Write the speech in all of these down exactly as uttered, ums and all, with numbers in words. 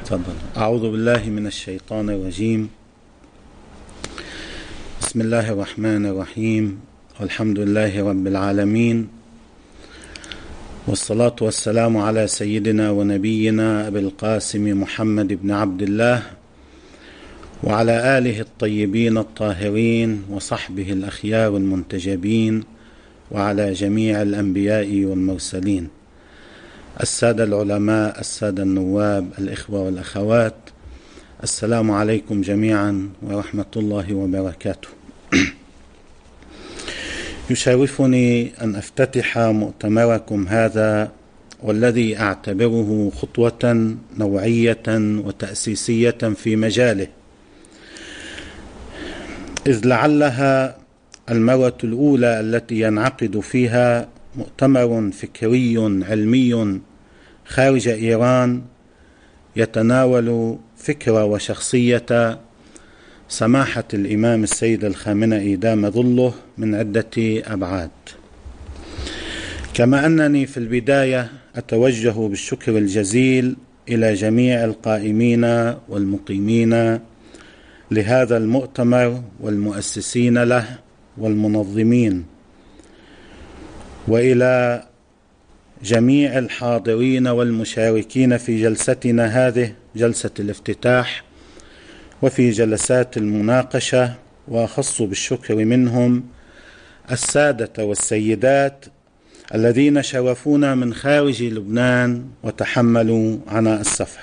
تفضل. أعوذ بالله من الشيطان الرجيم. بسم الله الرحمن الرحيم، والحمد لله رب العالمين، والصلاة والسلام على سيدنا ونبينا أبي القاسم محمد بن عبد الله وعلى آله الطيبين الطاهرين وصحبه الأخيار المنتجبين وعلى جميع الأنبياء والمرسلين، السادة العلماء، السادة النواب، الإخوة والأخوات، السلام عليكم جميعا ورحمة الله وبركاته. يشرفني أن أفتتح مؤتمركم هذا والذي أعتبره خطوة نوعية وتأسيسية في مجاله، إذ لعلها المرة الأولى التي ينعقد فيها مؤتمر فكري علمي خارج إيران يتناول فكرة وشخصية سماحة الإمام السيد الخامنئي دام ظله من عدة أبعاد. كما أنني في البداية أتوجه بالشكر الجزيل إلى جميع القائمين والمقيمين لهذا المؤتمر والمؤسسين له والمنظمين، وإلى جميع الحاضرين والمشاركين في جلستنا هذه جلسة الافتتاح وفي جلسات المناقشة، وأخص بالشكر منهم السادة والسيدات الذين شرفونا من خارج لبنان وتحملوا عناء السفر.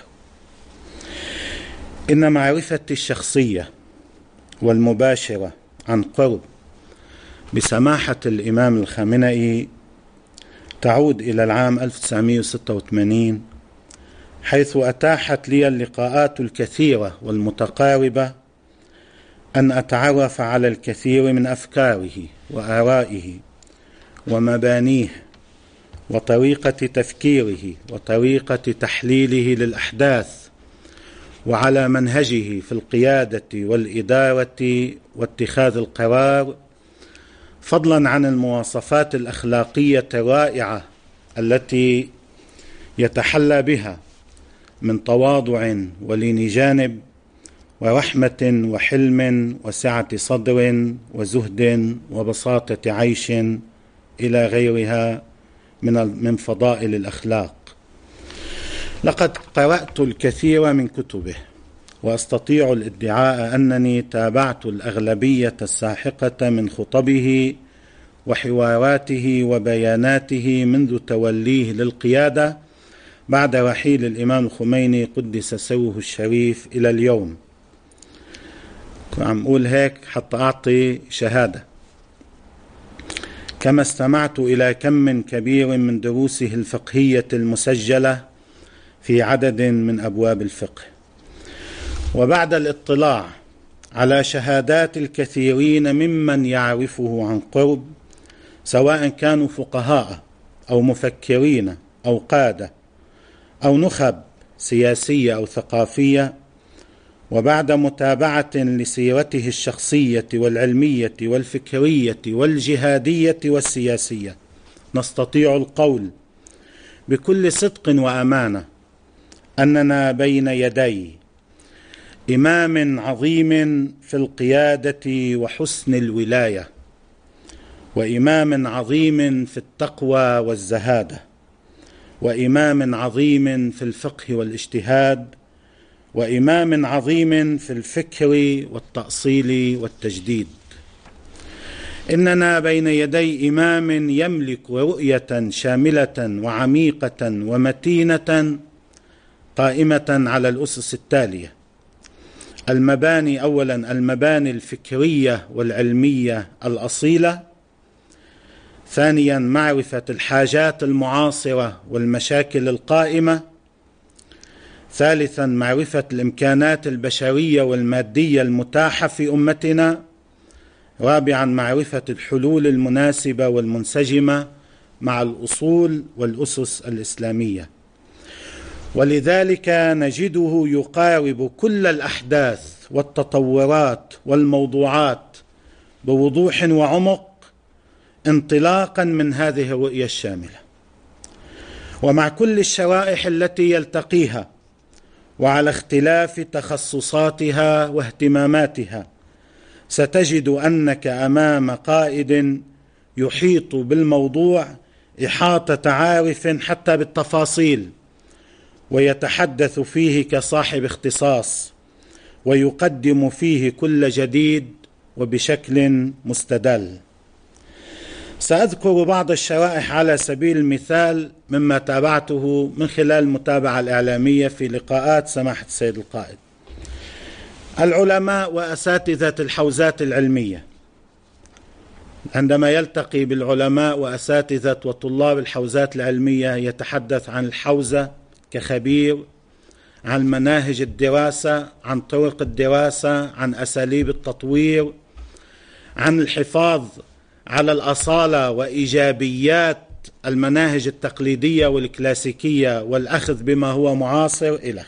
إن معرفتي الشخصية والمباشرة عن قرب بسماحة الإمام الخامنئي تعود إلى العام ألف وتسعمائة وستة وثمانين، حيث أتاحت لي اللقاءات الكثيرة والمتقاربة أن أتعرف على الكثير من أفكاره وآرائه ومبانيه وطريقة تفكيره وطريقة تحليله للأحداث، وعلى منهجه في القيادة والإدارة واتخاذ القرار، فضلا عن المواصفات الأخلاقية الرائعة التي يتحلى بها من تواضع ولين جانب ورحمة وحلم وسعة صدر وزهد وبساطة عيش إلى غيرها من من فضائل الأخلاق. لقد قرأت الكثير من كتبه، وأستطيع الادعاء أنني تابعت الأغلبية الساحقة من خطبه وحواراته وبياناته منذ توليه للقيادة بعد رحيل الإمام الخميني قدس سره الشريف إلى اليوم. عم أقول هيك حتى أعطي شهادة. كما استمعت إلى كم كبير من دروسه الفقهية المسجلة في عدد من أبواب الفقه، وبعد الاطلاع على شهادات الكثيرين ممن يعرفه عن قرب، سواء كانوا فقهاء أو مفكرين أو قادة أو نخب سياسية أو ثقافية، وبعد متابعة لسيرته الشخصية والعلمية والفكرية والجهادية والسياسية، نستطيع القول بكل صدق وأمانة أننا بين يدي إمام عظيم في القيادة وحسن الولاية، وإمام عظيم في التقوى والزهادة، وإمام عظيم في الفقه والاجتهاد، وإمام عظيم في الفكر والتأصيل والتجديد. إننا بين يدي إمام يملك رؤية شاملة وعميقة ومتينة قائمة على الأسس التالية: المباني، أولا المباني الفكرية والعلمية الأصيلة، ثانيا معرفة الحاجات المعاصرة والمشاكل القائمة، ثالثا معرفة الإمكانات البشرية والمادية المتاحة في أمتنا، رابعا معرفة الحلول المناسبة والمنسجمة مع الأصول والأسس الإسلامية. ولذلك نجده يقارب كل الأحداث والتطورات والموضوعات بوضوح وعمق انطلاقا من هذه الرؤية الشاملة، ومع كل الشرائح التي يلتقيها وعلى اختلاف تخصصاتها واهتماماتها، ستجد أنك أمام قائد يحيط بالموضوع إحاطة عارف حتى بالتفاصيل، ويتحدث فيه كصاحب اختصاص، ويقدم فيه كل جديد وبشكل مستدل. سأذكر بعض الشرائح على سبيل المثال مما تابعته من خلال المتابعة الإعلامية في لقاءات سماحة السيد القائد. العلماء وأساتذة الحوزات العلمية عندما يلتقي بالعلماء وأساتذة وطلاب الحوزات العلمية يتحدث عن الحوزة كخبير، عن مناهج الدراسة، عن طرق الدراسة، عن أساليب التطوير، عن الحفاظ على الأصالة وإيجابيات المناهج التقليدية والكلاسيكية والأخذ بما هو معاصر إلخ.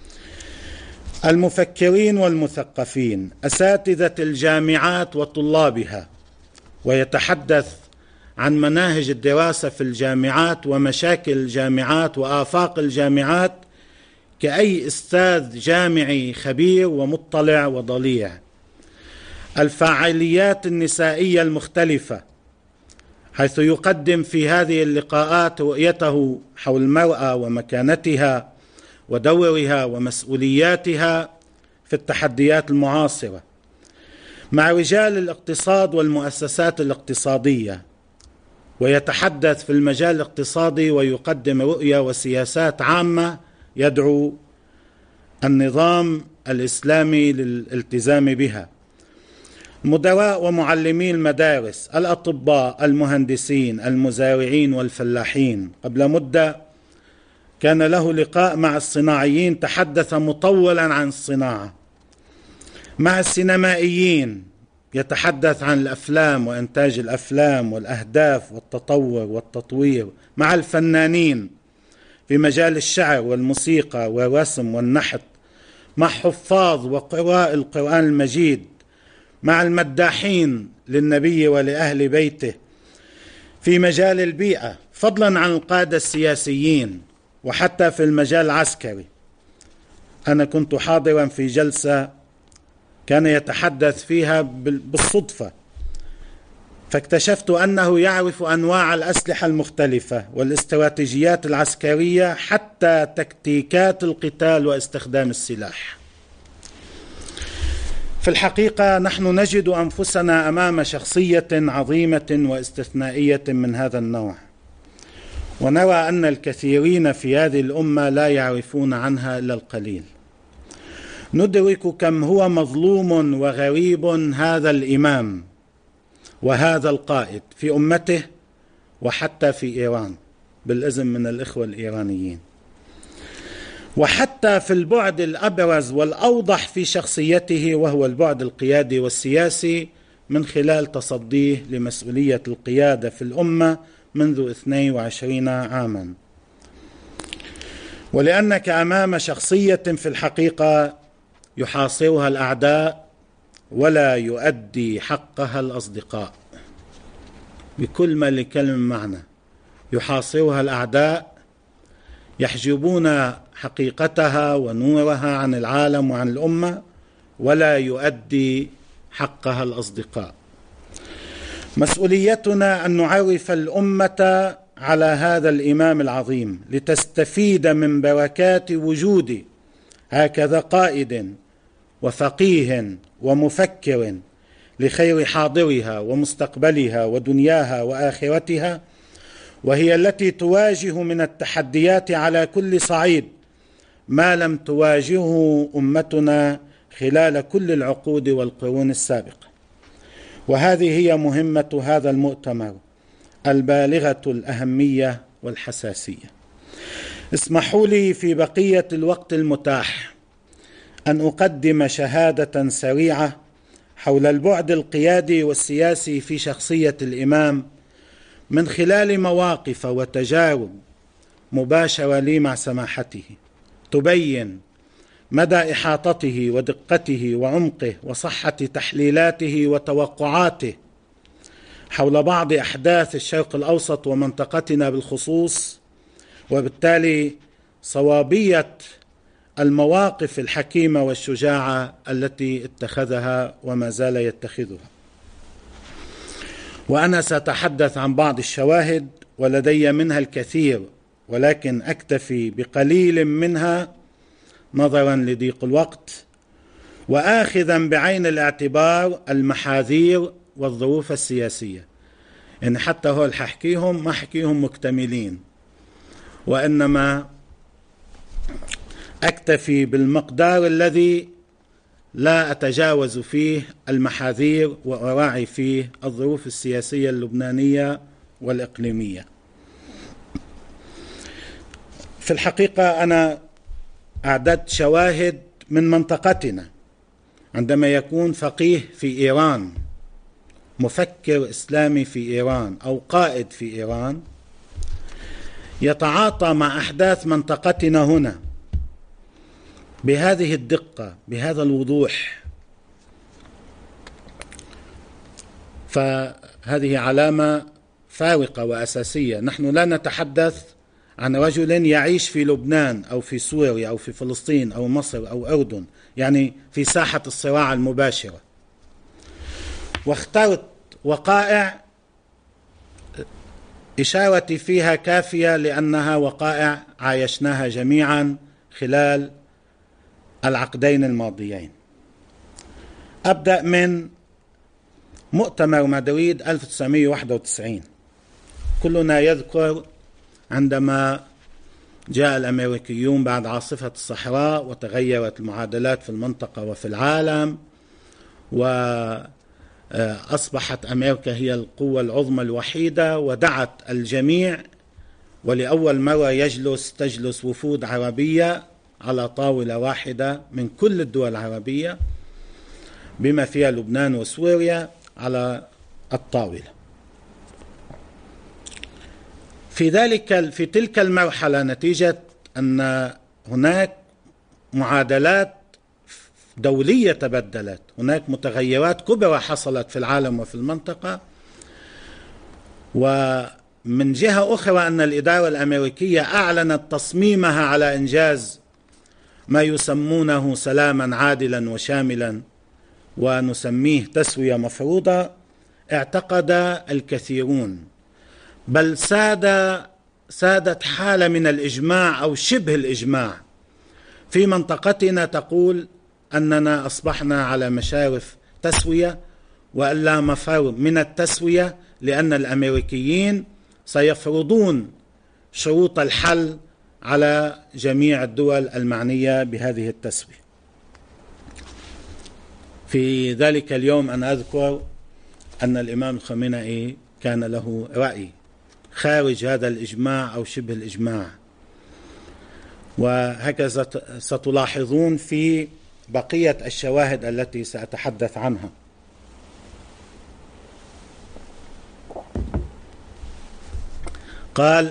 المفكرين والمثقفين، أساتذة الجامعات وطلابها، ويتحدث عن مناهج الدراسة في الجامعات ومشاكل الجامعات وآفاق الجامعات كأي أستاذ جامعي خبير ومطلع وضليع. الفعاليات النسائية المختلفة، حيث يقدم في هذه اللقاءات رؤيته حول المرأة ومكانتها ودورها ومسؤولياتها في التحديات المعاصرة. مع رجال الاقتصاد والمؤسسات الاقتصادية، ويتحدث في المجال الاقتصادي ويقدم رؤية وسياسات عامة يدعو النظام الإسلامي للالتزام بها. مدراء ومعلمي المدارس، الأطباء، المهندسين، المزارعين والفلاحين. قبل مدة كان له لقاء مع الصناعيين تحدث مطولا عن الصناعة. مع السينمائيين يتحدث عن الأفلام وإنتاج الأفلام والأهداف والتطور والتطوير. مع الفنانين في مجال الشعر والموسيقى والرسم والنحت. مع حفاظ وقراء القرآن المجيد. مع المداحين للنبي ولأهل بيته في مجال البيئة، فضلا عن القادة السياسيين، وحتى في المجال العسكري. أنا كنت حاضرا في جلسة كان يتحدث فيها بالصدفة، فاكتشفت أنه يعرف أنواع الأسلحة المختلفة والاستراتيجيات العسكرية حتى تكتيكات القتال واستخدام السلاح. في الحقيقة نحن نجد أنفسنا أمام شخصية عظيمة واستثنائية من هذا النوع، ونرى أن الكثيرين في هذه الأمة لا يعرفون عنها إلا القليل. ندرك كم هو مظلوم وغريب هذا الإمام وهذا القائد في أمته وحتى في إيران بالإذن من الإخوة الإيرانيين، وحتى في البعد الأبرز والأوضح في شخصيته، وهو البعد القيادي والسياسي من خلال تصديه لمسؤولية القيادة في الأمة منذ اثنين وعشرين عاما. ولأنك أمام شخصية في الحقيقة يحاصرها الأعداء ولا يؤدي حقها الأصدقاء، بكل ما لكلمة معنى. يحاصرها الأعداء، يحجبون حقيقتها ونورها عن العالم وعن الأمة، ولا يؤدي حقها الأصدقاء. مسؤوليتنا أن نعرف الأمة على هذا الإمام العظيم لتستفيد من بركات وجود هكذا قائد وفقيه ومفكر لخير حاضرها ومستقبلها ودنياها وآخرتها، وهي التي تواجه من التحديات على كل صعيد ما لم تواجهه أمتنا خلال كل العقود والقرون السابقة. وهذه هي مهمة هذا المؤتمر البالغة الأهمية والحساسية. اسمحوا لي في بقية الوقت المتاح أن أقدم شهادة سريعة حول البعد القيادي والسياسي في شخصية الإمام من خلال مواقف وتجارب مباشرة لي مع سماحته، تبين مدى إحاطته ودقته وعمقه وصحة تحليلاته وتوقعاته حول بعض أحداث الشرق الأوسط ومنطقتنا بالخصوص، وبالتالي صوابية المواقف الحكيمة والشجاعة التي اتخذها وما زال يتخذها. وأنا سأتحدث عن بعض الشواهد ولدي منها الكثير، ولكن أكتفي بقليل منها نظرا لضيق الوقت، وآخذا بعين الاعتبار المحاذير والظروف السياسية. يعني حتى هو اللي ححكيهم ما حكيهم مكتملين، وإنما أكتفي بالمقدار الذي لا أتجاوز فيه المحاذير وأراعي فيه الظروف السياسية اللبنانية والإقليمية. في الحقيقة أنا أعددت شواهد من منطقتنا. عندما يكون فقيه في إيران، مفكر إسلامي في إيران أو قائد في إيران، يتعاطى مع أحداث منطقتنا هنا بهذه الدقة بهذا الوضوح، فهذه علامة فارقة وأساسية. نحن لا نتحدث عن رجل يعيش في لبنان أو في سوريا أو في فلسطين أو مصر أو أردن، يعني في ساحة الصراع المباشرة. واخترت وقائع إشارتي فيها كافية لأنها وقائع عايشناها جميعا خلال العقدين الماضيين. أبدأ من مؤتمر مدريد ألف وتسعمائة وواحد وتسعين. كلنا يذكر عندما جاء الأمريكيون بعد عاصفة الصحراء وتغيرت المعادلات في المنطقة وفي العالم، وأصبحت أمريكا هي القوة العظمى الوحيدة، ودعت الجميع، ولأول مرة يجلس تجلس وفود عربية على طاولة واحدة من كل الدول العربية بما فيها لبنان وسوريا على الطاولة. في ذلك في تلك المرحلة، نتيجة أن هناك معادلات دولية تبدلت، هناك متغيرات كبرى حصلت في العالم وفي المنطقة، ومن جهة أخرى أن الإدارة الأمريكية أعلنت تصميمها على إنجاز ما يسمونه سلاما عادلا وشاملا، ونسميه تسوية مفروضة. اعتقد الكثيرون، بل ساد سادت حالة من الإجماع أو شبه الإجماع في منطقتنا تقول أننا أصبحنا على مشارف تسوية، وأن لا مفر من التسوية، لأن الأمريكيين سيفرضون شروط الحل على جميع الدول المعنية بهذه التسوية. في ذلك اليوم أنا أذكر أن الإمام الخامنئي كان له رأي خارج هذا الإجماع أو شبه الإجماع، وهكذا ستلاحظون في بقية الشواهد التي سأتحدث عنها. قال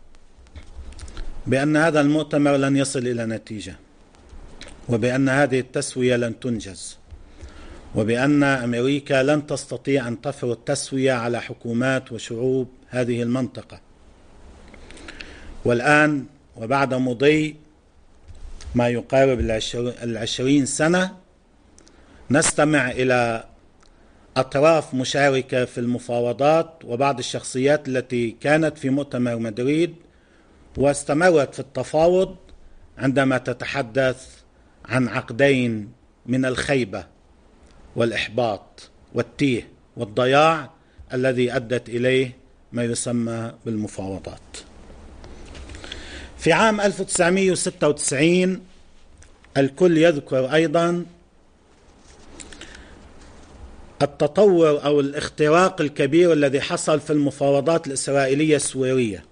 بأن هذا المؤتمر لن يصل إلى نتيجة، وبأن هذه التسوية لن تنجز، وبأن أمريكا لن تستطيع أن تفرض تسوية على حكومات وشعوب هذه المنطقة. والآن وبعد مضي ما يقارب العشرين سنة نستمع إلى أطراف مشاركة في المفاوضات وبعض الشخصيات التي كانت في مؤتمر مدريد واستمرت في التفاوض عندما تتحدث عن عقدين من الخيبة والإحباط والتيه والضياع الذي أدت إليه ما يسمى بالمفاوضات. في عام ألف وتسعمائة وستة وتسعين الكل يذكر أيضا التطور أو الاختراق الكبير الذي حصل في المفاوضات الإسرائيلية السورية،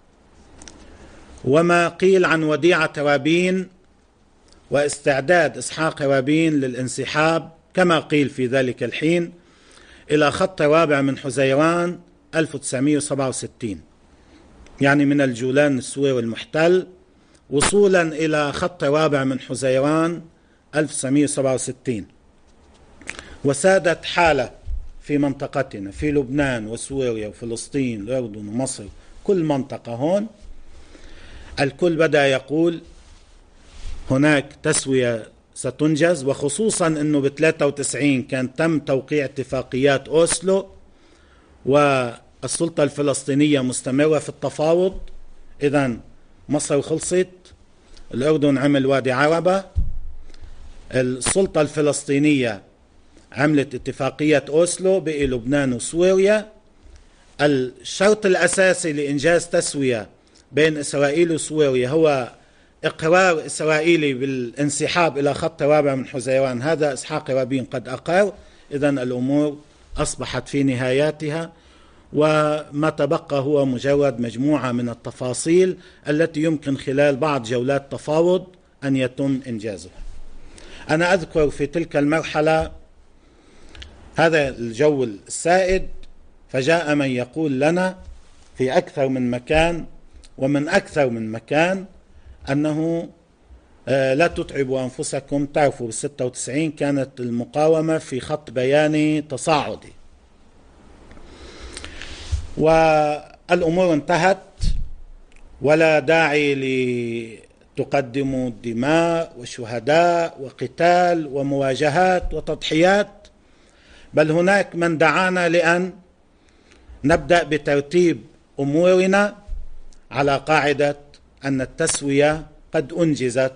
وما قيل عن وديعة رابين واستعداد إسحاق رابين للانسحاب كما قيل في ذلك الحين إلى خط رابع من حزيران ألف وتسعمائة وسبعة وستين، يعني من الجولان السوري المحتل وصولا إلى خط رابع من حزيران ألف وتسعمائة وسبعة وستين. وسادت حالة في منطقتنا في لبنان وسوريا وفلسطين والأردن ومصر، كل منطقة هون الكل بدأ يقول هناك تسوية ستنجز، وخصوصا أنه ب ثلاثة وتسعين كان تم توقيع اتفاقيات أوسلو والسلطة الفلسطينية مستمرة في التفاوض. إذن مصر خلصت، الأردن عمل وادي عربة، السلطة الفلسطينية عملت اتفاقية أوسلو، بقي لبنان وسوريا. الشرط الأساسي لإنجاز تسوية بين إسرائيل وسوريا هو إقرار إسرائيلي بالانسحاب إلى خط رابع من حزيران، هذا إسحاق رابين قد أقر. إذن الأمور أصبحت في نهاياتها، وما تبقى هو مجرد مجموعة من التفاصيل التي يمكن خلال بعض جولات تفاوض أن يتم إنجازها. أنا أذكر في تلك المرحلة هذا الجو السائد، فجاء من يقول لنا في أكثر من مكان ومن أكثر من مكان أنه لا تتعبوا أنفسكم. تعرفوا بالستة وتسعين كانت المقاومة في خط بياني تصاعدي، والأمور انتهت ولا داعي لتقدموا دماء وشهداء وقتال ومواجهات وتضحيات، بل هناك من دعانا لأن نبدأ بترتيب أمورنا على قاعدة أن التسوية قد أنجزت،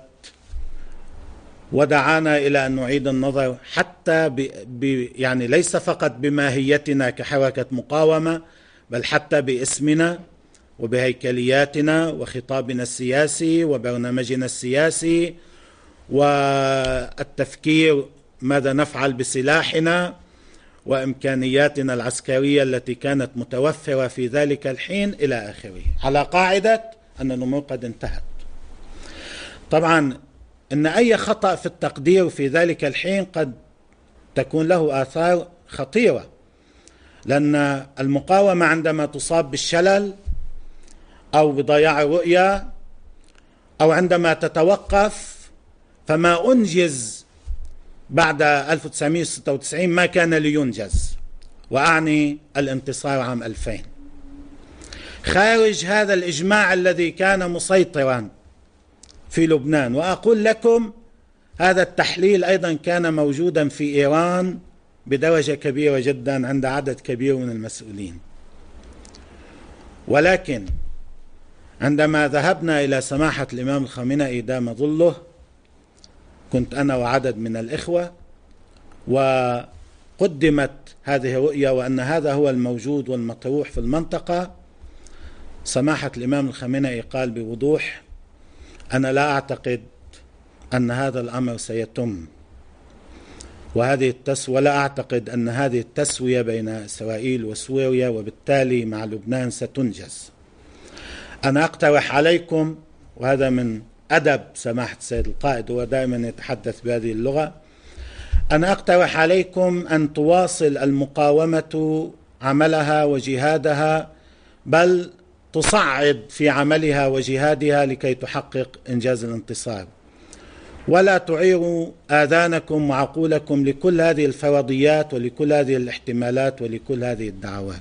ودعانا إلى أن نعيد النظر حتى ب... ب... يعني ليس فقط بماهيتنا كحركة مقاومة، بل حتى باسمنا وبهيكلياتنا وخطابنا السياسي وبرنامجنا السياسي والتفكير ماذا نفعل بسلاحنا وإمكانياتنا العسكرية التي كانت متوفرة في ذلك الحين إلى آخره، على قاعدة أن الأمور قد انتهت. طبعا إن أي خطأ في التقدير في ذلك الحين قد تكون له آثار خطيرة، لأن المقاومة عندما تصاب بالشلل أو بضياع الرؤية أو عندما تتوقف، فما أنجز بعد ألف وتسعمائة وستة وتسعين ما كان لينجز، وأعني الانتصار عام ألفين. خارج هذا الإجماع الذي كان مسيطرا في لبنان، وأقول لكم هذا التحليل أيضا كان موجودا في إيران بدرجة كبيرة جدا عند عدد كبير من المسؤولين، ولكن عندما ذهبنا إلى سماحة الإمام الخامنئي دام ظله، كنت أنا وعدد من الإخوة، وقدمت هذه الرؤية وأن هذا هو الموجود والمطروح في المنطقة. سماحة الإمام الخامنئي قال بوضوح: أنا لا أعتقد أن هذا الأمر سيتم، وهذه التسوية ولا أعتقد أن هذه التسوية بين إسرائيل وسوريا وبالتالي مع لبنان ستنجز. أنا أقترح عليكم، وهذا من أدب سماحة السيد القائد، هو دائما يتحدث بهذه اللغة، أنا أقترح عليكم أن تواصل المقاومة عملها وجهادها، بل تصعد في عملها وجهادها لكي تحقق إنجاز الانتصار، ولا تعيروا آذانكم وعقولكم لكل هذه الفرضيات ولكل هذه الاحتمالات ولكل هذه الدعوات.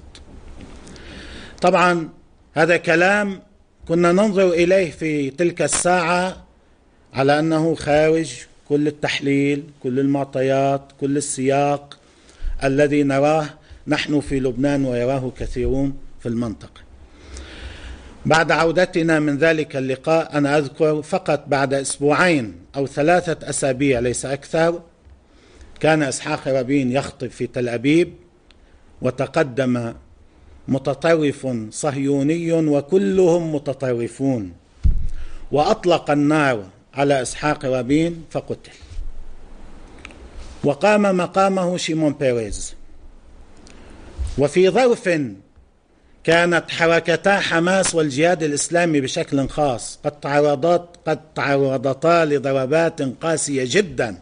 طبعا هذا كلام كنا ننظر إليه في تلك الساعة على أنه خارج كل التحليل، كل المعطيات، كل السياق الذي نراه نحن في لبنان ويراه كثيرون في المنطقة. بعد عودتنا من ذلك اللقاء، أنا أذكر فقط بعد أسبوعين أو ثلاثة أسابيع ليس أكثر، كان إسحاق رابين يخطب في تل أبيب، وتقدم متطرف صهيوني وكلهم متطرفون، وأطلق النار على إسحاق رابين فقتل، وقام مقامه شيمون بيريز. وفي ظرف كانت حركتا حماس والجهاد الإسلامي بشكل خاص قد تعرضت قد تعرضتا لضربات قاسية جدا،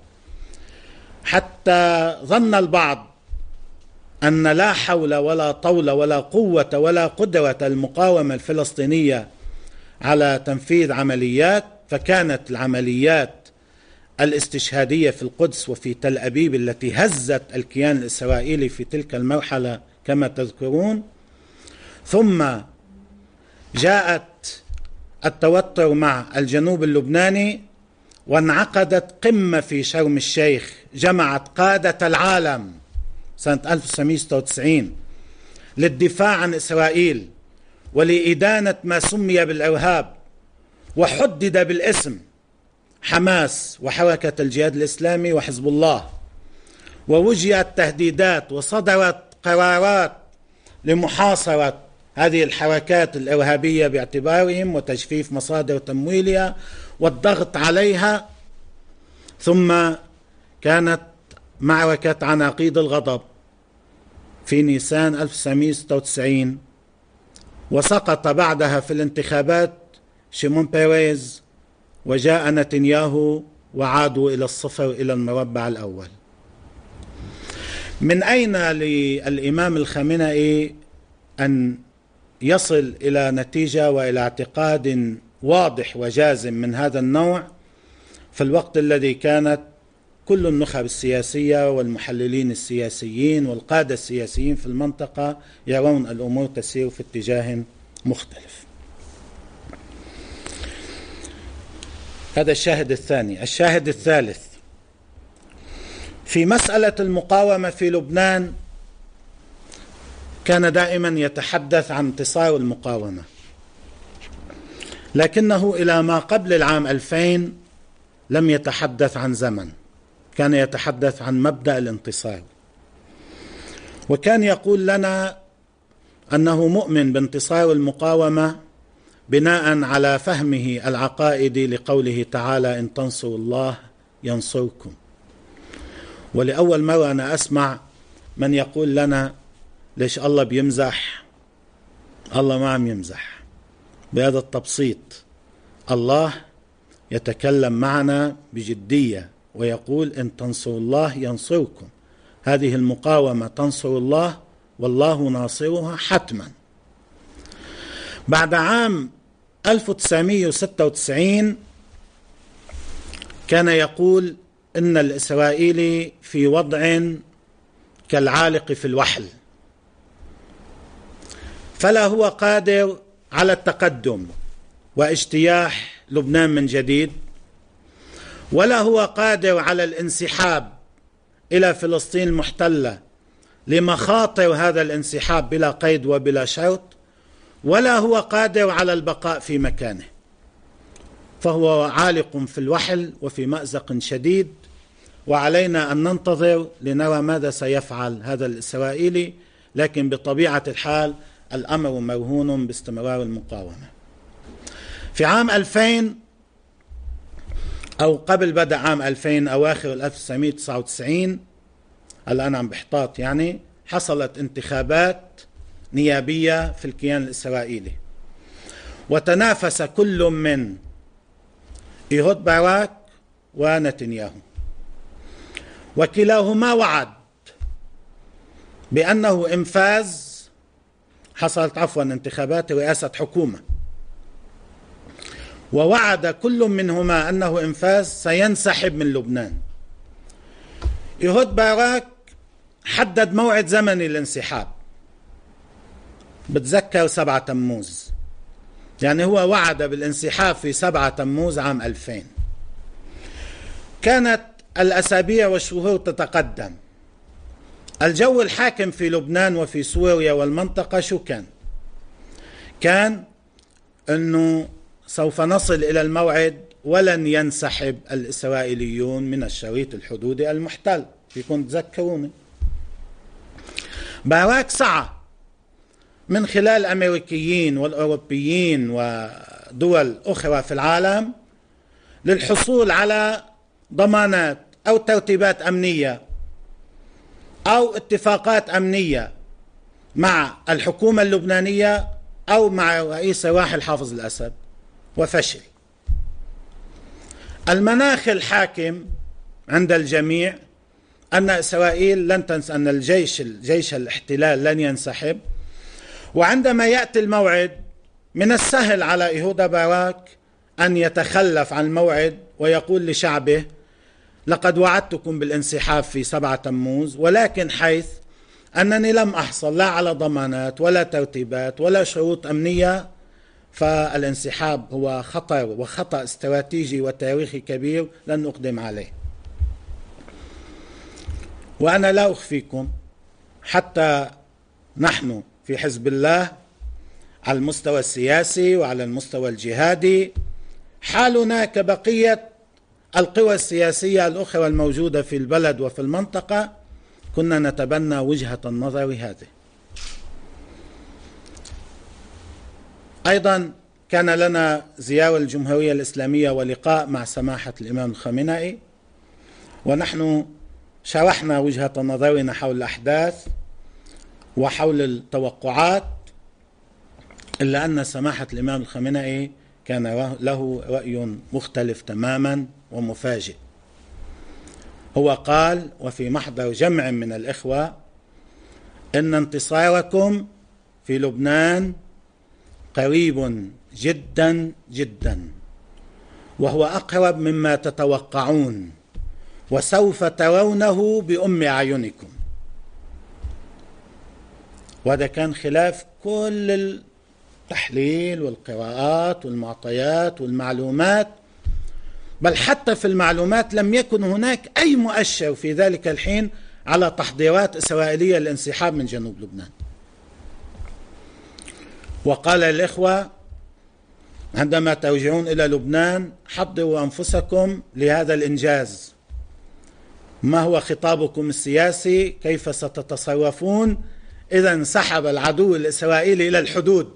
حتى ظن البعض أن لا حول ولا طول ولا قوة ولا قدرة المقاومة الفلسطينية على تنفيذ عمليات. فكانت العمليات الاستشهادية في القدس وفي تل أبيب التي هزت الكيان الإسرائيلي في تلك المرحلة كما تذكرون. ثم جاءت التوتر مع الجنوب اللبناني، وانعقدت قمة في شرم الشيخ جمعت قادة العالم سنة ألف وتسعمئة وستة وتسعين للدفاع عن إسرائيل ولإدانة ما سمي بالإرهاب، وحدد بالاسم حماس وحركة الجهاد الإسلامي وحزب الله، ووجهت تهديدات وصدرت قرارات لمحاصرة هذه الحركات الإرهابية باعتبارهم وتجفيف مصادر تمويلها والضغط عليها. ثم كانت معركة عناقيد الغضب في نيسان ألف وتسعمئة وستة وتسعين، وسقط بعدها في الانتخابات شيمون بيريز، وجاء نتنياهو وعادوا إلى الصفر، إلى المربع الأول. من أين للإمام الخامنئي أن يصل إلى نتيجة وإلى اعتقاد واضح وجازم من هذا النوع في الوقت الذي كانت كل النخب السياسية والمحللين السياسيين والقادة السياسيين في المنطقة يرون الأمور تسير في اتجاه مختلف؟ هذا الشاهد الثاني. الشاهد الثالث، في مسألة المقاومة في لبنان كان دائما يتحدث عن انتصار المقاومة، لكنه إلى ما قبل العام ألفين لم يتحدث عن زمن، كان يتحدث عن مبدأ الانتصار، وكان يقول لنا أنه مؤمن بانتصار المقاومة بناء على فهمه العقائدي لقوله تعالى إن تنصروا الله ينصركم. ولأول مرة أنا أسمع من يقول لنا ليش الله بيمزح؟ الله ما عم يمزح بهذا التبسيط، الله يتكلم معنا بجدية ويقول إن تنصروا الله ينصركم، هذه المقاومة تنصر الله والله ناصرها حتما. بعد عام ألف وتسعمئة وستة وتسعين كان يقول إن الإسرائيلي في وضع كالعالق في الوحل، فلا هو قادر على التقدم واجتياح لبنان من جديد، ولا هو قادر على الانسحاب إلى فلسطين المحتلة لمخاطر هذا الانسحاب بلا قيد وبلا شرط، ولا هو قادر على البقاء في مكانه، فهو عالق في الوحل وفي مأزق شديد، وعلينا أن ننتظر لنرى ماذا سيفعل هذا الإسرائيلي، لكن بطبيعة الحال الأمر مرهون باستمرار المقاومة. في عام ألفين أو قبل بدء عام ألفين أواخر ألف وتسعمئة وتسعة وتسعين، الآن عم بحتاط يعني، حصلت انتخابات نيابية في الكيان الإسرائيلي، وتنافس كل من إيهود باراك ونتنياهو، وكلاهما وعد بأنه إنفاذ، حصلت عفوا انتخابات رئاسة حكومة، ووعد كل منهما أنه إنفاذ سينسحب من لبنان. إيهود باراك حدد موعد زمني للانسحاب، بتذكر سبعة تموز، يعني هو وعد بالانسحاب في سبعة تموز عام ألفين. كانت الأسابيع والشهور تتقدم، الجو الحاكم في لبنان وفي سوريا والمنطقة شو كان؟ كان أنه سوف نصل إلى الموعد ولن ينسحب الإسرائيليون من الشريط الحدودي المحتل، فيكم تذكروني. باراك سعى من خلال الأمريكيين والأوروبيين ودول أخرى في العالم للحصول على ضمانات أو ترتيبات أمنية أو اتفاقات أمنية مع الحكومة اللبنانية أو مع رئيس الراحل حافظ الأسد، وفشل. المناخ الحاكم عند الجميع أن إسرائيل لن تنسى، أن الجيش جيش الاحتلال لن ينسحب، وعندما يأتي الموعد من السهل على إيهود باراك أن يتخلف عن الموعد ويقول لشعبه لقد وعدتكم بالانسحاب في سبعة تموز، ولكن حيث أنني لم أحصل لا على ضمانات ولا ترتيبات ولا شروط أمنية فالانسحاب هو خطر وخطأ استراتيجي وتاريخي كبير لن أقدم عليه. وأنا لا أخفيكم حتى نحن في حزب الله على المستوى السياسي وعلى المستوى الجهادي حالنا كبقية القوى السياسية الأخرى الموجودة في البلد وفي المنطقة، كنا نتبنى وجهة النظر هذه. أيضا كان لنا زيارة الجمهورية الإسلامية ولقاء مع سماحة الإمام الخامنئي، ونحن شرحنا وجهة نظرنا حول الأحداث وحول التوقعات، إلا أن سماحة الإمام الخامنئي كان له رأي مختلف تماما ومفاجئ. هو قال وفي محضر جمع من الإخوة إن انتصاركم في لبنان قريب جدا جدا، وهو أقرب مما تتوقعون، وسوف ترونه بأم أعينكم. وهذا كان خلاف كل التحليل والقراءات والمعطيات والمعلومات، بل حتى في المعلومات لم يكن هناك أي مؤشر في ذلك الحين على تحضيرات إسرائيلية للانسحاب من جنوب لبنان. وقال للإخوة عندما ترجعون إلى لبنان حضروا أنفسكم لهذا الإنجاز، ما هو خطابكم السياسي، كيف ستتصرفون إذا انسحب العدو الإسرائيلي إلى الحدود.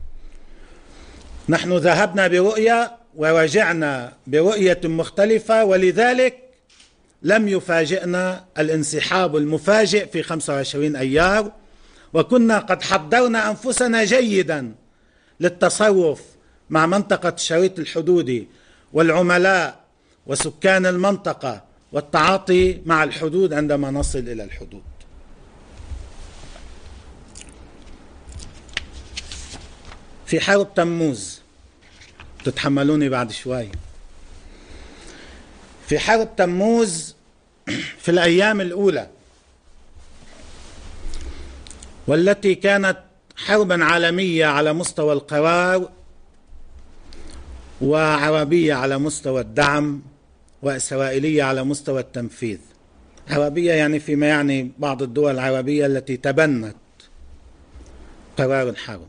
نحن ذهبنا برؤية ورجعنا برؤية مختلفة، ولذلك لم يفاجئنا الانسحاب المفاجئ في خمسة وعشرين أيار، وكنا قد حضرنا أنفسنا جيدا للتصرف مع منطقة الشريط الحدودي والعملاء وسكان المنطقة والتعاطي مع الحدود عندما نصل إلى الحدود. في حرب تموز، تتحملوني بعد شوي، في حرب تموز في الأيام الأولى، والتي كانت حربا عالمية على مستوى القرار وعربية على مستوى الدعم وإسرائيلية على مستوى التنفيذ. عربية يعني فيما يعني بعض الدول العربية التي تبنت قرار الحرب.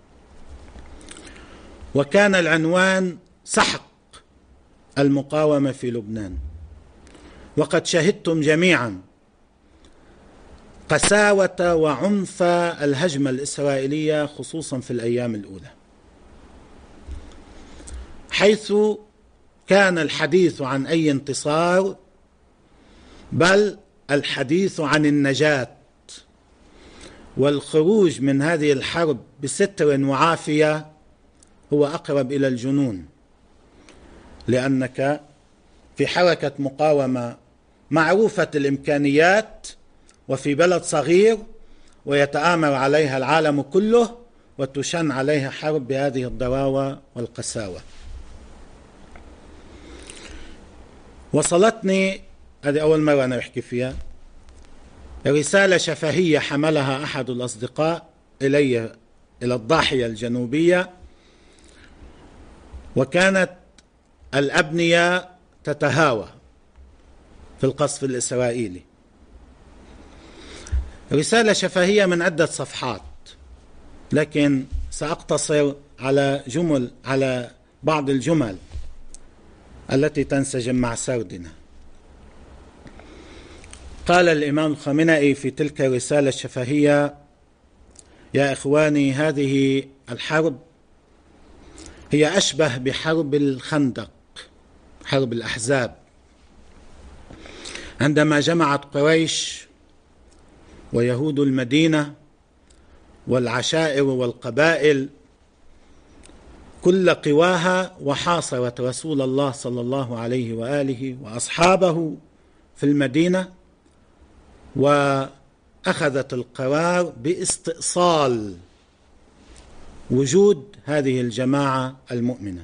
وكان العنوان سحق المقاومة في لبنان، وقد شهدتم جميعا قساوة وعنف الهجمة الإسرائيلية خصوصا في الأيام الأولى، حيث كان الحديث عن أي انتصار، بل الحديث عن النجاة والخروج من هذه الحرب بستر وعافية هو أقرب إلى الجنون، لأنك في حركة مقاومة معروفة الإمكانيات وفي بلد صغير ويتآمر عليها العالم كله، وتشن عليها حرب بهذه الضراوة والقساوة. وصلتني، هذه أول مرة أنا أحكي فيها، رسالة شفهية حملها أحد الأصدقاء إلي إلى الضاحية الجنوبية، وكانت الأبنية تتهاوى في القصف الإسرائيلي. رسالة شفهية من عدة صفحات، لكن سأقتصر على جمل على بعض الجمل التي تنسجم مع سردنا. قال الإمام الخامنئي في تلك الرسالة الشفهية: يا إخواني، هذه الحرب هي أشبه بحرب الخندق، حرب الأحزاب، عندما جمعت قريش ويهود المدينة والعشائر والقبائل كل قواها وحاصرت رسول الله صلى الله عليه وآله وأصحابه في المدينة، وأخذت القرار باستئصال وجود هذه الجماعة المؤمنة.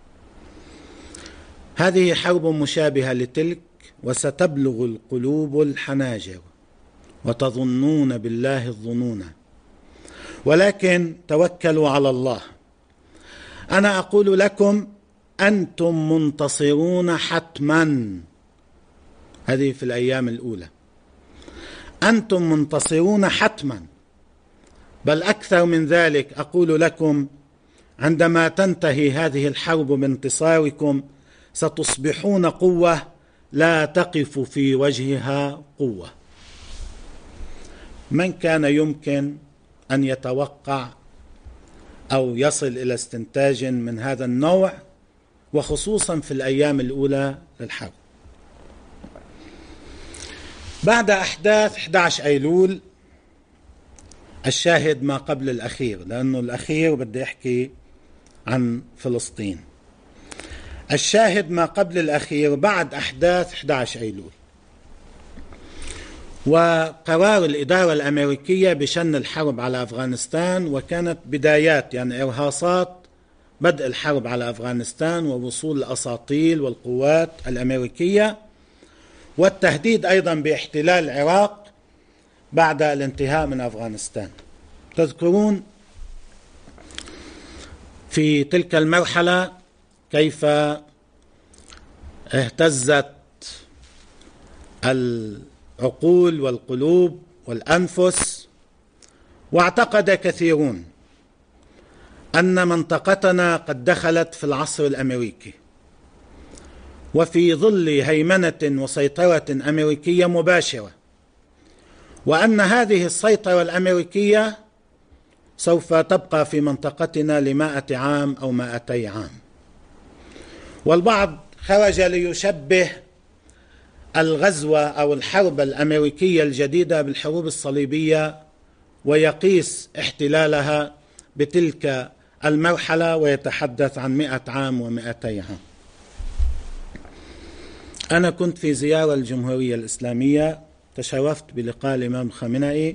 هذه حرب مشابهة لتلك، وستبلغ القلوب الحناجر وتظنون بالله الظنون، ولكن توكلوا على الله. أنا أقول لكم أنتم منتصرون حتما. هذه في الأيام الأولى. أنتم منتصرون حتما، بل أكثر من ذلك أقول لكم عندما تنتهي هذه الحرب بانتصاركم ستصبحون قوة لا تقف في وجهها قوة. من كان يمكن أن يتوقع أو يصل إلى استنتاج من هذا النوع، وخصوصا في الأيام الأولى للحرب؟ بعد أحداث أحد عشر أيلول الشاهد ما قبل الأخير، لأنه الأخير بدي أحكي عن فلسطين. الشاهد ما قبل الأخير بعد أحداث أحد عشر أيلول وقرار الإدارة الأمريكية بشن الحرب على أفغانستان، وكانت بدايات يعني إرهاصات بدء الحرب على أفغانستان ووصول الأساطيل والقوات الأمريكية، والتهديد أيضا باحتلال العراق بعد الانتهاء من أفغانستان. تذكرون في تلك المرحلة كيف اهتزت العقول والقلوب والأنفس، واعتقد كثيرون أن منطقتنا قد دخلت في العصر الأمريكي، وفي ظل هيمنة وسيطرة أمريكية مباشرة، وأن هذه السيطرة الأمريكية سوف تبقى في منطقتنا لمائة عام أو مائتي عام. والبعض خرج ليشبه الغزوة أو الحرب الأمريكية الجديدة بالحروب الصليبية، ويقيس احتلالها بتلك المرحلة ويتحدث عن مئة عام ومئتي عام. أنا كنت في زيارة الجمهورية الإسلامية، تشرفت بلقاء الإمام الخامنئي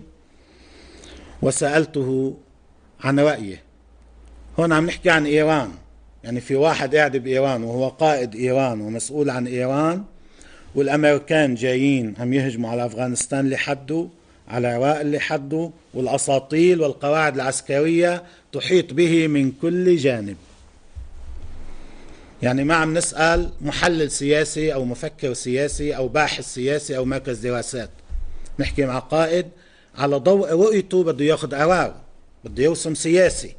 وسألته عن رأيه. هون عم نحكي عن إيران، يعني في واحد قاعد بإيران وهو قائد إيران ومسؤول عن إيران، والأمريكان جايين عم يهجموا على أفغانستان لحده، على العراق لحده، والأساطيل والقواعد العسكرية تحيط به من كل جانب. يعني ما عم نسأل محلل سياسي أو مفكر سياسي أو باحث سياسي أو مركز دراسات، نحكي مع قائد على ضوء رؤيته بده ياخذ قرار، بده يرسم سياسي.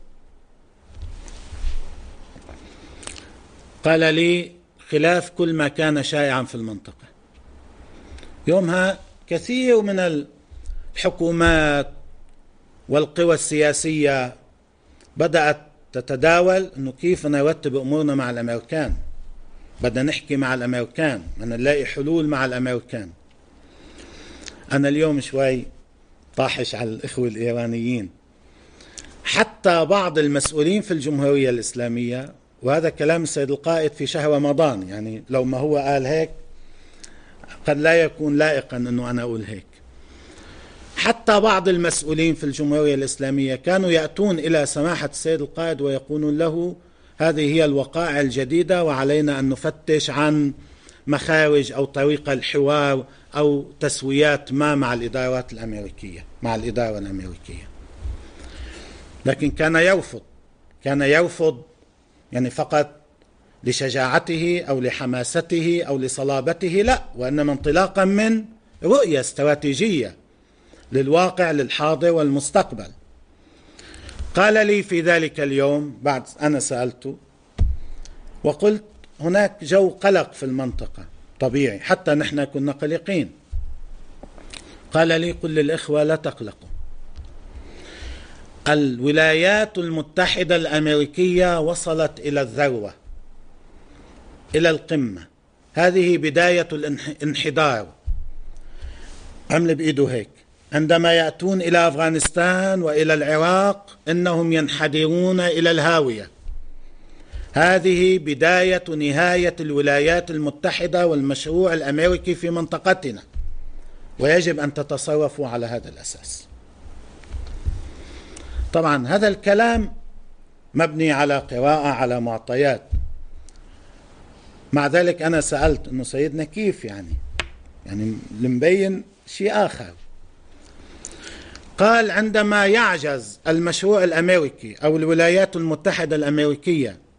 قال لي خلاف كل ما كان شائعا في المنطقة. يومها كثير من الحكومات والقوى السياسية بدأت تتداول أنه كيف نرتب أمورنا مع الأمريكان، بدنا نحكي مع الأمريكان، بدنا نلاقي حلول مع الأمريكان. أنا اليوم شوي طاحش على الإخوة الإيرانيين، حتى بعض المسؤولين في الجمهورية الإسلامية، وهذا كلام السيد القائد في شهر رمضان، يعني لو ما هو قال هيك قد لا يكون لائقا أنه أنا أقول هيك. حتى بعض المسؤولين في الجمهورية الإسلامية كانوا يأتون إلى سماحة السيد القائد ويقولون له هذه هي الوقائع الجديدة وعلينا أن نفتش عن مخارج أو طريقة الحوار أو تسويات ما مع الإدارات الأمريكية، مع الإدارة الأمريكية. لكن كان يرفض، كان يرفض يعني فقط لشجاعته أو لحماسته أو لصلابته، لا، وإنما انطلاقا من رؤية استراتيجية للواقع للحاضر والمستقبل. قال لي في ذلك اليوم بعد أنا سألته وقلت هناك جو قلق في المنطقة طبيعي، حتى نحن كنا قلقين. قال لي قل للإخوة لا تقلقوا، الولايات المتحدة الأمريكية وصلت إلى الذروة، إلى القمة، هذه بداية الانحدار. عمل بإيده هيك، عندما يأتون إلى أفغانستان وإلى العراق إنهم ينحدرون إلى الهاوية. هذه بداية نهاية الولايات المتحدة والمشروع الأمريكي في منطقتنا، ويجب أن تتصرفوا على هذا الأساس. طبعا هذا الكلام مبني على قراءة على معطيات. مع ذلك أنا سألت أنه سيدنا كيف يعني يعني المبين شيء آخر. قال عندما يعجز المشروع الأمريكي أو الولايات المتحدة الأمريكية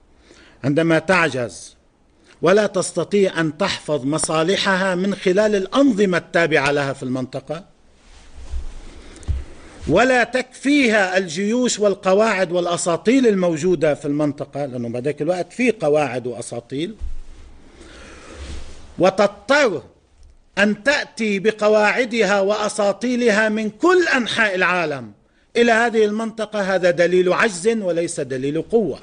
عندما تعجز ولا تستطيع أن تحفظ مصالحها من خلال الأنظمة التابعة لها في المنطقة، ولا تكفيها الجيوش والقواعد والأساطيل الموجودة في المنطقة، لأنه بذاك الوقت في قواعد وأساطيل، وتضطر أن تأتي بقواعدها وأساطيلها من كل أنحاء العالم إلى هذه المنطقة، هذا دليل عجز وليس دليل قوة.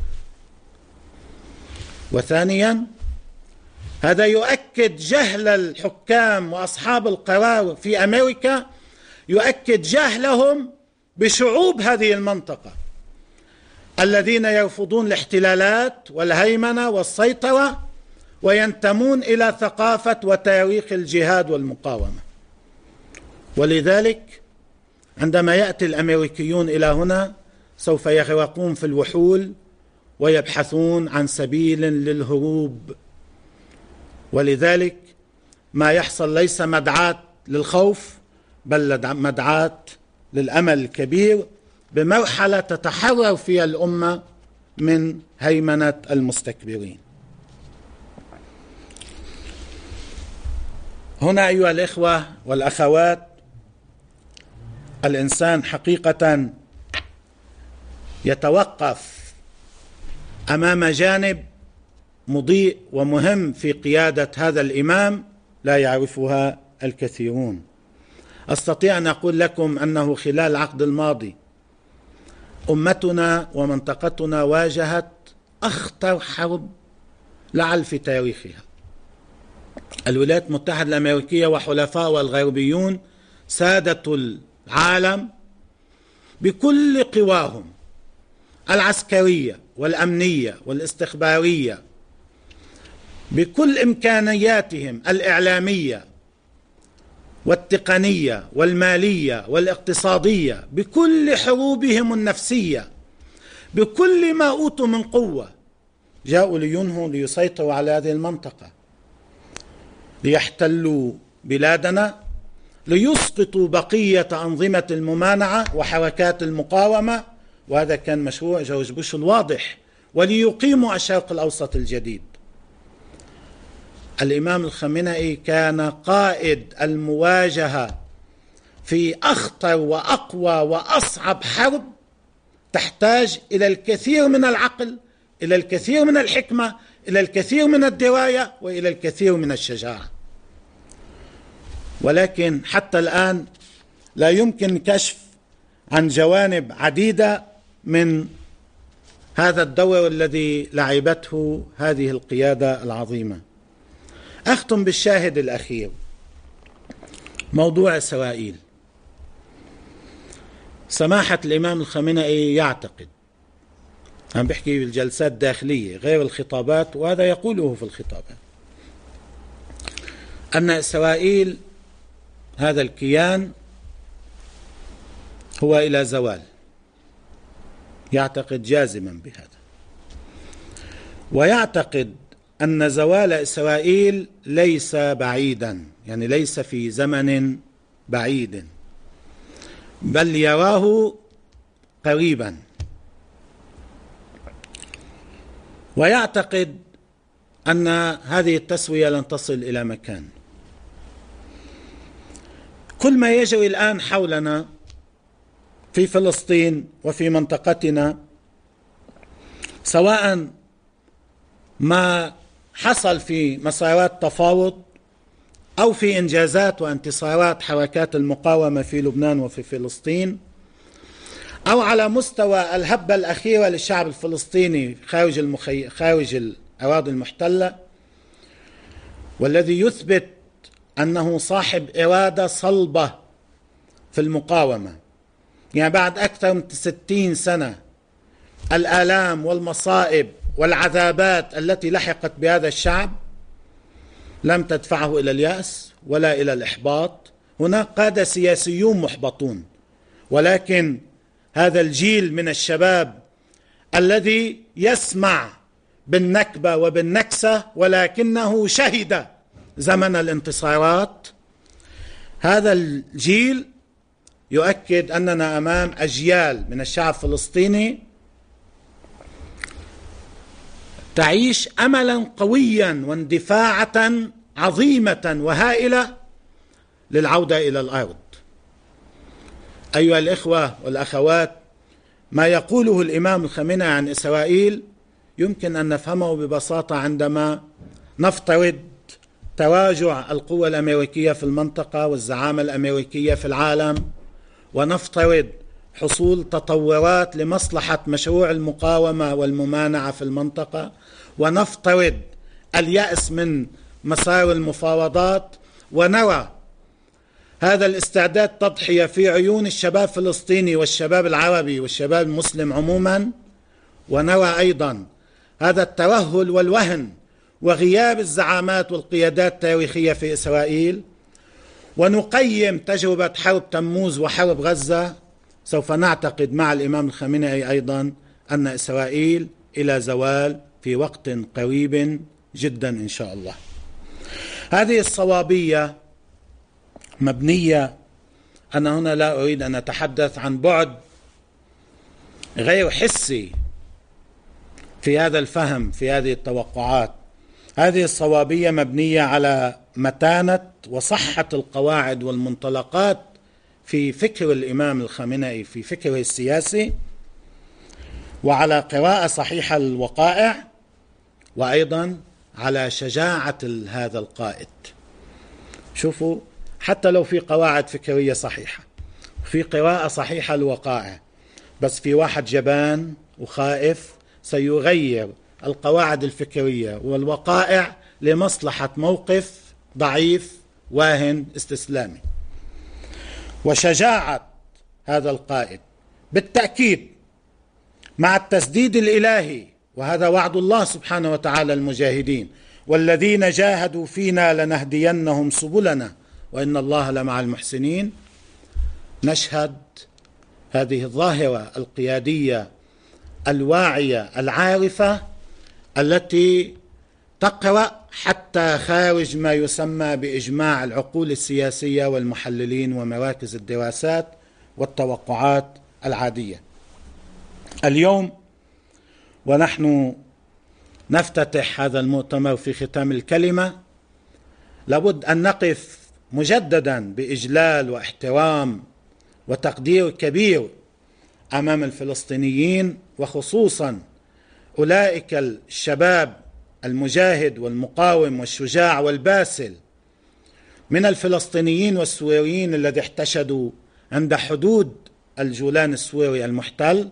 وثانيا، هذا يؤكد جهل الحكام وأصحاب القرار في أمريكا، يؤكد جهلهم بشعوب هذه المنطقة الذين يرفضون الاحتلالات والهيمنة والسيطرة وينتمون إلى ثقافة وتاريخ الجهاد والمقاومة. ولذلك عندما يأتي الأمريكيون إلى هنا سوف يغرقون في الوحول ويبحثون عن سبيل للهروب. ولذلك ما يحصل ليس مدعاة للخوف بل مدعاة للأمل الكبير بمرحلة تتحرر فيها الأمة من هيمنة المستكبرين. هنا أيها الإخوة والأخوات، الإنسان حقيقة يتوقف أمام جانب مضيء ومهم في قيادة هذا الإمام لا يعرفها الكثيرون. أستطيع أن أقول لكم أنه خلال العقد الماضي أمتنا ومنطقتنا واجهت أخطر حرب لعل في تاريخها. الولايات المتحدة الأمريكية وحلفائها الغربيون سادة العالم بكل قواهم العسكرية والأمنية والاستخبارية، بكل إمكانياتهم الإعلامية والتقنية والمالية والاقتصادية، بكل حروبهم النفسية، بكل ما أوتوا من قوة، جاءوا لينهوا ليسيطروا على هذه المنطقة، ليحتلوا بلادنا، ليسقطوا بقية أنظمة الممانعة وحركات المقاومة، وهذا كان مشروع جورج بوش الواضح، وليقيموا الشرق الأوسط الجديد. الإمام الخامنئي كان قائد المواجهة في أخطر وأقوى وأصعب حرب تحتاج إلى الكثير من العقل، إلى الكثير من الحكمة، إلى الكثير من الدراية، وإلى الكثير من الشجاعة. ولكن حتى الآن لا يمكن كشف عن جوانب عديدة من هذا الدور الذي لعبته هذه القيادة العظيمة. أختم بالشاهد الأخير، موضوع إسرائيل. سماحة الإمام الخامنئي يعتقد، عم بحكي بالجلسات الداخلية غير الخطابات، وهذا يقوله في الخطابات، أن إسرائيل هذا الكيان هو إلى زوال، يعتقد جازما بهذا، ويعتقد أن زوال إسرائيل ليس بعيدا، يعني ليس في زمن بعيد، بل يراه قريبا. ويعتقد أن هذه التسوية لن تصل إلى مكان. كل ما يجري الآن حولنا في فلسطين وفي منطقتنا، سواء ما حصل في مسارات تفاوض أو في إنجازات وانتصارات حركات المقاومة في لبنان وفي فلسطين، أو على مستوى الهبة الأخيرة للشعب الفلسطيني خارج المخي... خارج الأراضي المحتلة، والذي يثبت أنه صاحب إرادة صلبة في المقاومة. يعني بعد أكثر من ستين سنة الآلام والمصائب والعذابات التي لحقت بهذا الشعب لم تدفعه إلى اليأس ولا إلى الإحباط. هناك قادة سياسيون محبطون، ولكن هذا الجيل من الشباب الذي يسمع بالنكبة وبالنكسة ولكنه شهد زمن الانتصارات، هذا الجيل يؤكد أننا أمام أجيال من الشعب الفلسطيني تعيش أملا قويا واندفاعة عظيمة وهائلة للعودة إلى الأرض. أيها الإخوة والأخوات، ما يقوله الإمام الخامنئي عن إسرائيل يمكن أن نفهمه ببساطة عندما نفترض تراجع القوى الأمريكية في المنطقة والزعامة الأمريكية في العالم، ونفترض حصول تطورات لمصلحة مشروع المقاومة والممانعة في المنطقة، ونفترض اليأس من مسار المفاوضات، ونرى هذا الاستعداد تضحية في عيون الشباب الفلسطيني والشباب العربي والشباب المسلم عموما، ونرى أيضا هذا الترهل والوهن وغياب الزعامات والقيادات التاريخية في إسرائيل، ونقيم تجربة حرب تموز وحرب غزة، سوف نعتقد مع الإمام الخامنئي أيضا أن إسرائيل إلى زوال في وقت قريب جدا إن شاء الله. هذه الصوابية مبنية، أنا هنا لا أريد أن أتحدث عن بعد غير حسي في هذا الفهم في هذه التوقعات. هذه الصوابية مبنية على متانة وصحة القواعد والمنطلقات في فكر الإمام الخامنئي في فكره السياسي، وعلى قراءة صحيحة للوقائع، وأيضا على شجاعة هذا القائد. شوفوا، حتى لو في قواعد فكرية صحيحة، في قراءة صحيحة للوقائع، بس في واحد جبان وخائف سيغير القواعد الفكرية والوقائع لمصلحة موقف ضعيف واهن استسلامي. وشجاعة هذا القائد بالتأكيد مع التسديد الإلهي، وهذا وعد الله سبحانه وتعالى المجاهدين: والذين جاهدوا فينا لنهدينهم سبلنا وإن الله لمع المحسنين. نشهد هذه الظاهرة القيادية الواعية العارفة التي تقرأ حتى خارج ما يسمى بإجماع العقول السياسية والمحللين ومراكز الدراسات والتوقعات العادية. اليوم ونحن نفتتح هذا المؤتمر في ختام الكلمة، لابد أن نقف مجددا بإجلال واحترام وتقدير كبير أمام الفلسطينيين، وخصوصا أولئك الشباب المجاهد والمقاوم والشجاع والباسل من الفلسطينيين والسوريين الذين احتشدوا عند حدود الجولان السوري المحتل،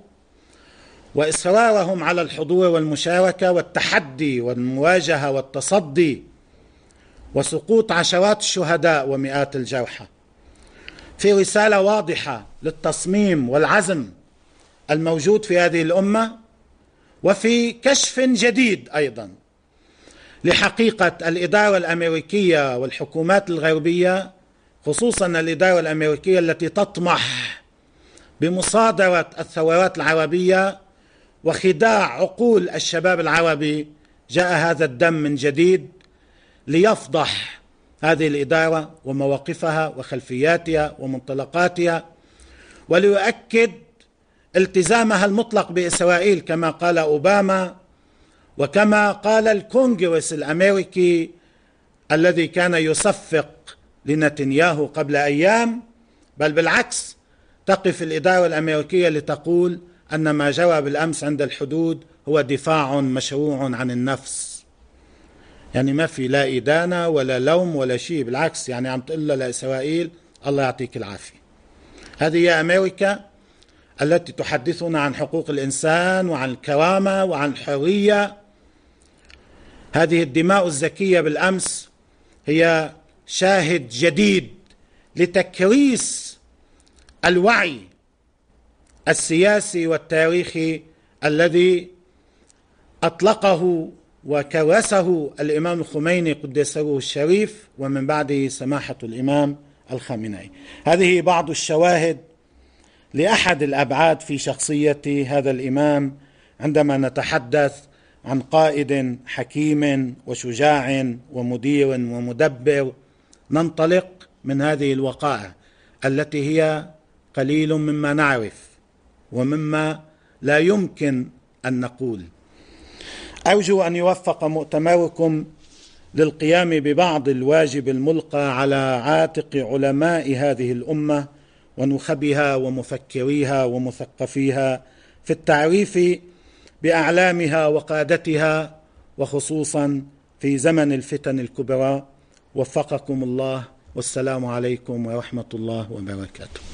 وإصرارهم على الحضور والمشاركة والتحدي والمواجهة والتصدي، وسقوط عشرات الشهداء ومئات الجرحى، في رسالة واضحة للتصميم والعزم الموجود في هذه الأمة، وفي كشف جديد أيضا لحقيقة الإدارة الأمريكية والحكومات الغربية، خصوصا الإدارة الأمريكية التي تطمح بمصادرة الثورات العربية وخداع عقول الشباب العربي. جاء هذا الدم من جديد ليفضح هذه الإدارة ومواقفها وخلفياتها ومنطلقاتها، وليؤكد التزامها المطلق بإسرائيل كما قال أوباما وكما قال الكونغرس الأمريكي الذي كان يصفق لنتنياهو قبل أيام. بل بالعكس، تقف الإدارة الأمريكية لتقول أن ما جرى بالأمس عند الحدود هو دفاع مشروع عن النفس. يعني ما في لا إدانة ولا لوم ولا شيء، بالعكس، يعني عم تقول لإسرائيل الله يعطيك العافية. هذه هي أمريكا التي تحدثنا عن حقوق الإنسان وعن الكرامة وعن الحرية. هذه الدماء الزكية بالأمس هي شاهد جديد لتكريس الوعي السياسي والتاريخي الذي أطلقه وكرسه الإمام الخميني قدس سره الشريف، ومن بعده سماحة الإمام الخامنئي. هذه بعض الشواهد لأحد الأبعاد في شخصية هذا الإمام عندما نتحدث عن قائد حكيم وشجاع ومدير ومدبر. ننطلق من هذه الوقائع التي هي قليل مما نعرف ومما لا يمكن أن نقول. أرجو أن يوفق مؤتمركم للقيام ببعض الواجب الملقى على عاتق علماء هذه الأمة ونخبها ومفكريها ومثقفيها في التعريف بأعلامها وقادتها، وخصوصا في زمن الفتن الكبرى. وفقكم الله، والسلام عليكم ورحمة الله وبركاته.